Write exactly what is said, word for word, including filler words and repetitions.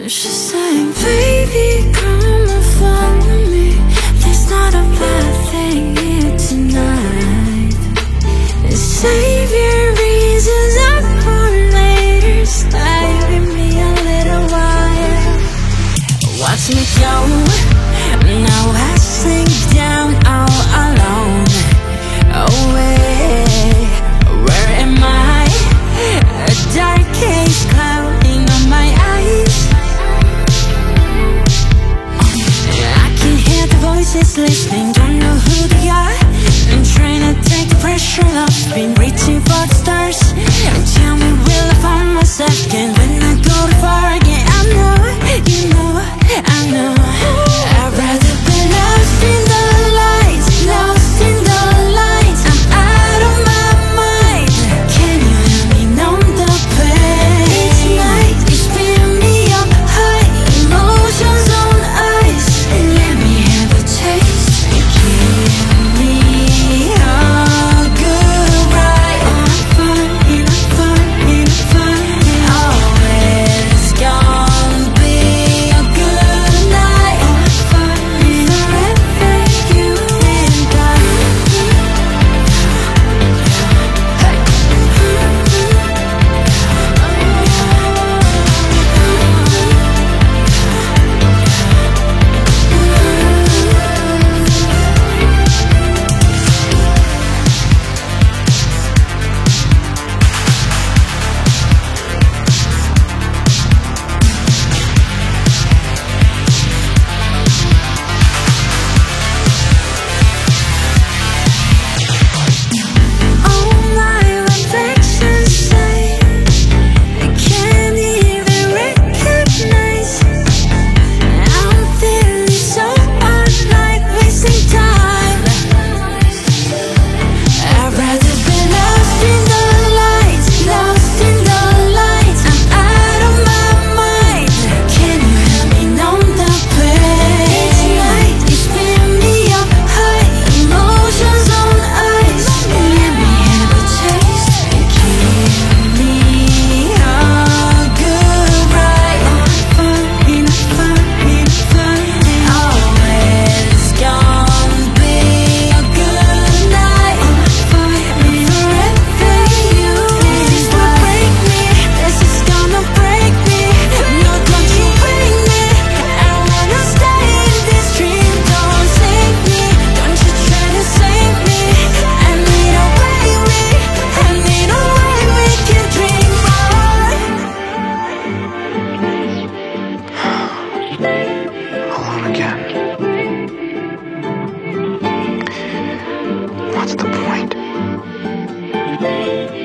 She sang, baby, come and follow me. There's not a bad thing here tonight. Save your reasons up for later. Stay with me a little while. Watch me go. Now I sink down all alone. Away. Where am I? A dark haze clouding on my eyes. I can hear the voices listening, don't know who they are. I'm trying to take the pressure off, been reaching for the stars. And tell me, will I find myself again when I go too far again? I know, you know, I know. I'd rather be lost in the lights, lost in the lights. I'm out of my mind. Can you help me numb the pain? Each night you spin me up high, emotions on ice. Let me have a taste. Give me a good ride. On a fun, in a fun, in a fun. Always gonna be a good night. On a fun, forever you and I. All my reflections say I can't even recognize. I'm feeling so unlike wasting time. I'd rather be lost in the lights, lost in the lights. I'm out of my mind. Can you help me numb the pain? Each night you spin me up high, emotions on ice. Let me have a taste. Give me a good ride. On a fun, in a fun, in a fun. Always gonna be a good night. On a fun, forever you. This is what break me. This is gonna break me. No, don't you break me. I wanna stay in this dream. Don't save me. Don't you try to save me. I need a way we, I need a way we can dream more. Alone again. What's the point?